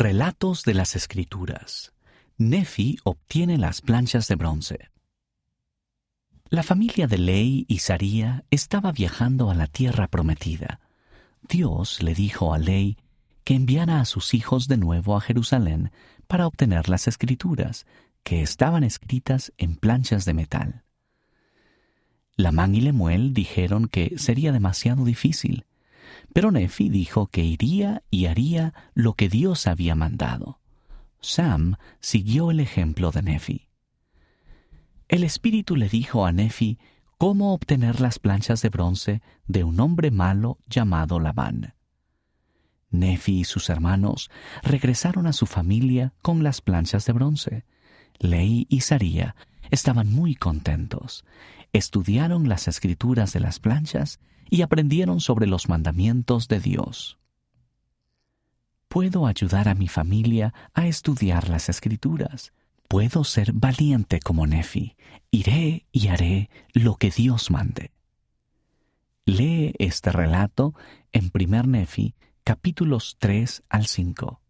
Relatos de las Escrituras. Nefi obtiene las planchas de bronce. La familia de Ley y Saría estaba viajando a la tierra prometida. Dios le dijo a Ley que enviara a sus hijos de nuevo a Jerusalén para obtener las Escrituras, que estaban escritas en planchas de metal. Lamán y Lemuel dijeron que sería demasiado difícil, pero Nefi dijo que iría y haría lo que Dios había mandado. Sam siguió el ejemplo de Nefi. El Espíritu le dijo a Nefi cómo obtener las planchas de bronce de un hombre malo llamado Labán. Nefi y sus hermanos regresaron a su familia con las planchas de bronce. Ley y Saría estaban muy contentos. Estudiaron las escrituras de las planchas y aprendieron sobre los mandamientos de Dios. Puedo ayudar a mi familia a estudiar las escrituras. Puedo ser valiente como Nefi. Iré y haré lo que Dios mande. Lee este relato en 1 Nefi, capítulos 3 al 5.